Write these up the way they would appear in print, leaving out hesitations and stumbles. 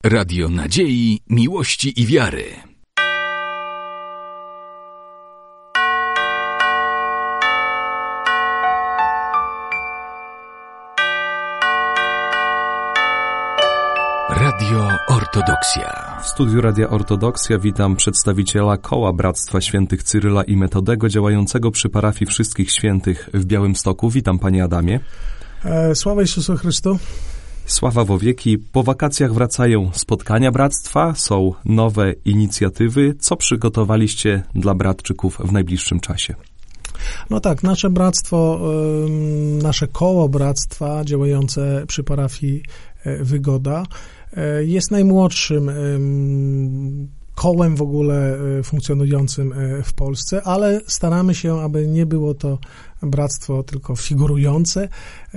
Radio nadziei, miłości i wiary. Radio Ortodoksja. W studiu Radia Ortodoksja witam przedstawiciela Koła Bractwa Świętych Cyryla i Metodego działającego przy parafii Wszystkich Świętych w Białymstoku. Witam, panie Adamie. Sława Jezusu Chrystu. Sława wo wieki. Po wakacjach wracają spotkania bractwa, są nowe inicjatywy. Co przygotowaliście dla bratczyków w najbliższym czasie? No tak, nasze bractwo, nasze koło bractwa działające przy parafii Wygoda jest najmłodszym kołem w ogóle funkcjonującym w Polsce, ale staramy się, aby nie było to bractwo tylko figurujące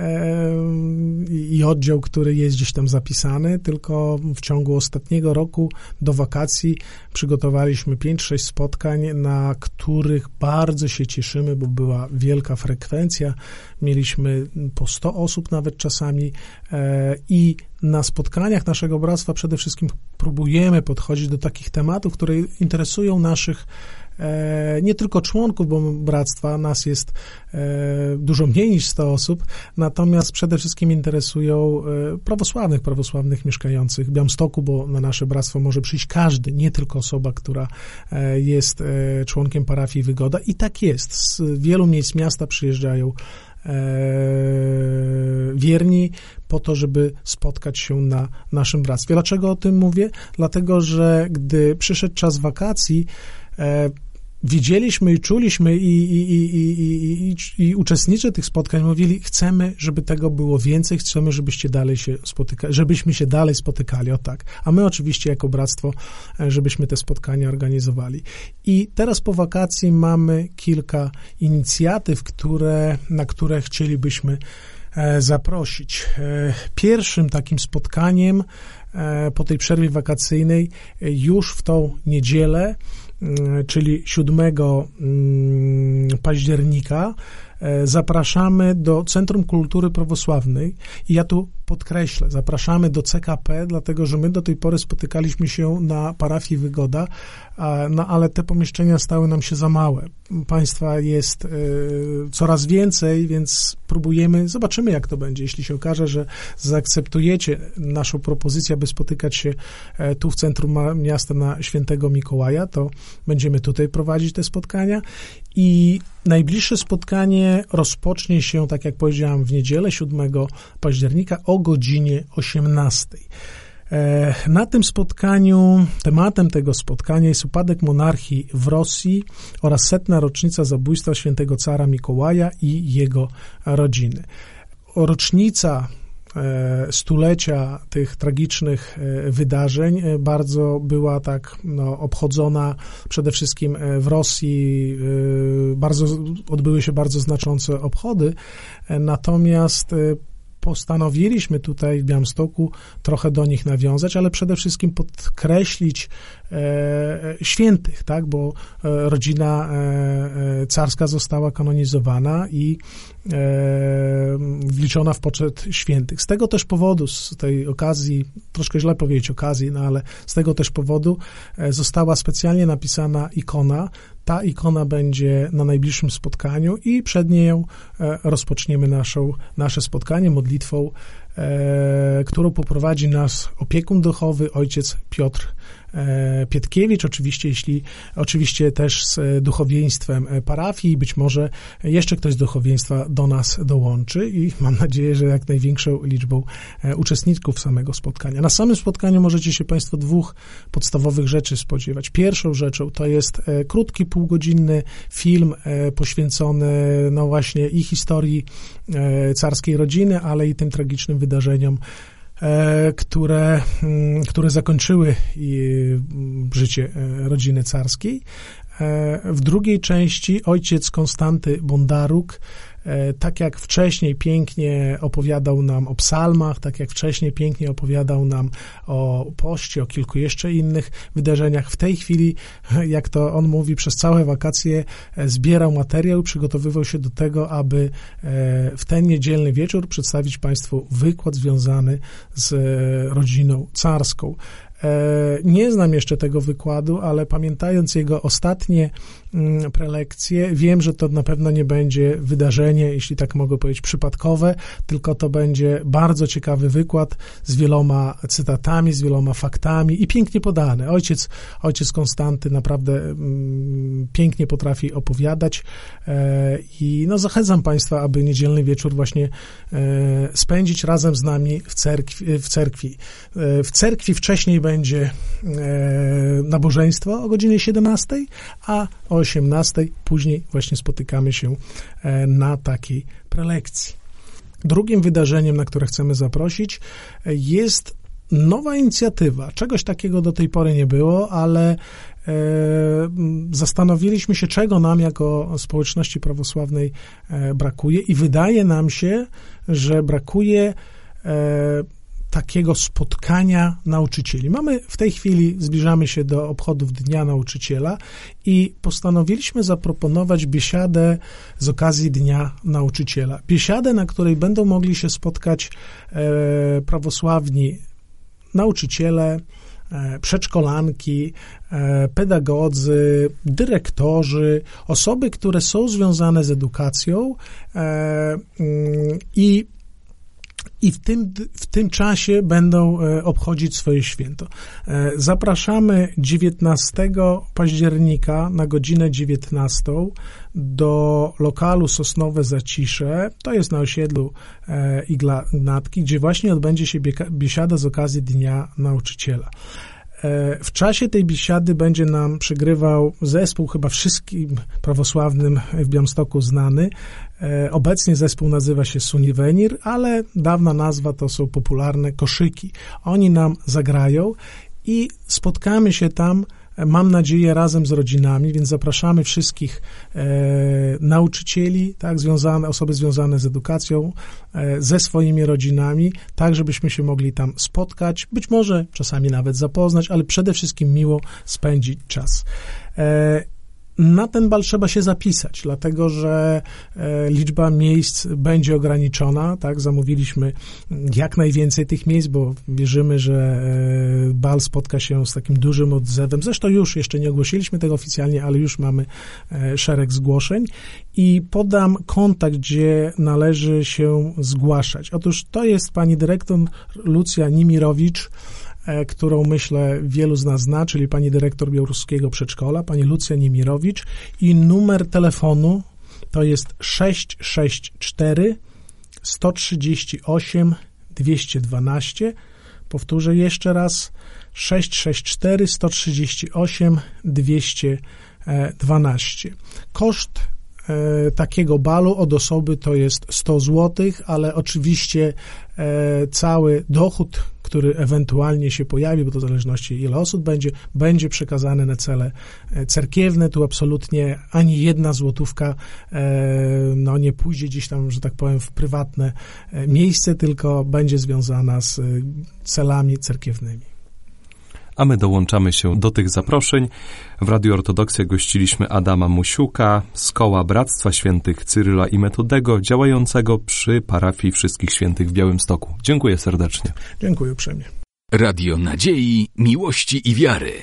i oddział, który jest gdzieś tam zapisany, tylko w ciągu ostatniego roku do wakacji przygotowaliśmy 5-6 spotkań, na których bardzo się cieszymy, bo była wielka frekwencja. Mieliśmy po 100 osób nawet czasami i na spotkaniach naszego bractwa przede wszystkim próbujemy podchodzić do takich tematów, które interesują naszych nie tylko członków, bo bractwa nas jest dużo mniej niż 100 osób, natomiast przede wszystkim interesują prawosławnych mieszkających w Białymstoku, bo na nasze bractwo może przyjść każdy, nie tylko osoba, która jest członkiem parafii Wygoda. I tak jest. Z wielu miejsc miasta przyjeżdżają wierni po to, żeby spotkać się na naszym bractwie. Dlaczego o tym mówię? Dlatego, że gdy przyszedł czas wakacji, widzieliśmy i czuliśmy i uczestnicy tych spotkań mówili, chcemy, żeby tego było więcej, chcemy, żebyśmy się dalej spotykali, o tak. A my oczywiście jako bractwo, żebyśmy te spotkania organizowali. I teraz po wakacji mamy kilka inicjatyw, na które chcielibyśmy zaprosić. Pierwszym takim spotkaniem po tej przerwie wakacyjnej już w tą niedzielę, czyli 7 października, zapraszamy do Centrum Kultury Prawosławnej i ja tu podkreślę, zapraszamy do CKP, dlatego że my do tej pory spotykaliśmy się na parafii Wygoda, no ale te pomieszczenia stały nam się za małe. Państwa jest coraz więcej, więc próbujemy, zobaczymy jak to będzie. Jeśli się okaże, że zaakceptujecie naszą propozycję, aby spotykać się tu w centrum miasta na Świętego Mikołaja, to będziemy tutaj prowadzić te spotkania i najbliższe spotkanie rozpocznie się, tak jak powiedziałem, w niedzielę 7 października o godzinie 18. Na tym spotkaniu, tematem tego spotkania jest upadek monarchii w Rosji oraz 100. rocznica zabójstwa świętego cara Mikołaja i jego rodziny. Rocznica stulecia tych tragicznych wydarzeń bardzo była obchodzona przede wszystkim w Rosji, odbyły się bardzo znaczące obchody, natomiast postanowiliśmy tutaj w Białymstoku trochę do nich nawiązać, ale przede wszystkim podkreślić świętych, tak, bo rodzina carska została kanonizowana i wliczona w poczet świętych. Z tego też powodu, z tej okazji, troszkę źle powiedzieć okazji, no ale z tego też powodu została specjalnie napisana ikona. Ta ikona będzie na najbliższym spotkaniu i przed nią rozpoczniemy nasze spotkanie modlitwą, którą poprowadzi nas opiekun duchowy, ojciec Piotr Pietkiewicz, oczywiście też z duchowieństwem parafii, być może jeszcze ktoś z duchowieństwa do nas dołączy i mam nadzieję, że jak największą liczbą uczestników samego spotkania. Na samym spotkaniu możecie się Państwo 2 podstawowych rzeczy spodziewać. Pierwszą rzeczą to jest krótki, półgodzinny film poświęcony właśnie i historii carskiej rodziny, ale i tym tragicznym wydarzeniom, które zakończyły życie rodziny carskiej. W drugiej części ojciec Konstanty Bondaruk tak jak wcześniej pięknie opowiadał nam o psalmach, tak jak wcześniej pięknie opowiadał nam o poście, o kilku jeszcze innych wydarzeniach, w tej chwili, jak to on mówi, przez całe wakacje zbierał materiał i przygotowywał się do tego, aby w ten niedzielny wieczór przedstawić Państwu wykład związany z rodziną carską. Nie znam jeszcze tego wykładu, ale pamiętając jego ostatnie prelekcje, wiem, że to na pewno nie będzie wydarzenie, jeśli tak mogę powiedzieć, przypadkowe, tylko to będzie bardzo ciekawy wykład z wieloma cytatami, z wieloma faktami i pięknie podany. Ojciec Konstanty naprawdę pięknie potrafi opowiadać i no zachęcam Państwa, aby niedzielny wieczór właśnie spędzić razem z nami w cerkwi. W cerkwi wcześniej będzie nabożeństwo o godzinie 17, a o 18 później właśnie spotykamy się na takiej prelekcji. Drugim wydarzeniem, na które chcemy zaprosić, jest nowa inicjatywa. Czegoś takiego do tej pory nie było, ale zastanowiliśmy się, czego nam jako społeczności prawosławnej brakuje i wydaje nam się, że brakuje takiego spotkania nauczycieli. W tej chwili zbliżamy się do obchodów Dnia Nauczyciela i postanowiliśmy zaproponować biesiadę z okazji Dnia Nauczyciela. Biesiadę, na której będą mogli się spotkać prawosławni nauczyciele, przedszkolanki, pedagodzy, dyrektorzy, osoby, które są związane z edukacją i w tym czasie będą obchodzić swoje święto. Zapraszamy 19 października na godzinę 19 do lokalu Sosnowe Zacisze, to jest na osiedlu Ignatki, gdzie właśnie odbędzie się biesiada z okazji Dnia Nauczyciela. W czasie tej biesiady będzie nam przegrywał zespół chyba wszystkim prawosławnym w Białymstoku znany. Obecnie zespół nazywa się Sunivenir, ale dawna nazwa to są popularne Koszyki. Oni nam zagrają i spotkamy się tam, mam nadzieję, razem z rodzinami, więc zapraszamy wszystkich nauczycieli, tak, osoby związane z edukacją, ze swoimi rodzinami, tak, żebyśmy się mogli tam spotkać, być może czasami nawet zapoznać, ale przede wszystkim miło spędzić czas. Na ten bal trzeba się zapisać, dlatego że liczba miejsc będzie ograniczona, tak, zamówiliśmy jak najwięcej tych miejsc, bo wierzymy, że bal spotka się z takim dużym odzewem. Zresztą już jeszcze nie ogłosiliśmy tego oficjalnie, ale już mamy szereg zgłoszeń i podam kontakt, gdzie należy się zgłaszać. Otóż to jest pani dyrektor Lucja Nimirowicz, którą myślę wielu z nas zna, czyli pani dyrektor białoruskiego przedszkola, pani Lucja Nimirowicz i numer telefonu to jest 664 138 212. Powtórzę jeszcze raz, 664 138 212. Koszt takiego balu od osoby to jest 100 zł, ale oczywiście cały dochód, który ewentualnie się pojawi, bo to w zależności ile osób będzie przekazany na cele cerkiewne. Tu absolutnie ani jedna złotówka nie pójdzie gdzieś tam, że tak powiem, w prywatne miejsce, tylko będzie związana z celami cerkiewnymi. A my dołączamy się do tych zaproszeń. W Radiu Ortodoksja gościliśmy Adama Musiuka z Koła Bractwa Świętych Cyryla i Metodego, działającego przy parafii Wszystkich Świętych w Białymstoku. Dziękuję serdecznie. Dziękuję uprzejmie. Radio Nadziei, Miłości i Wiary.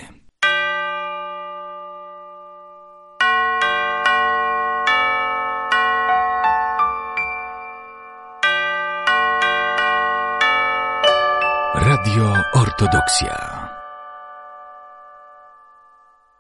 Radio Ortodoksja.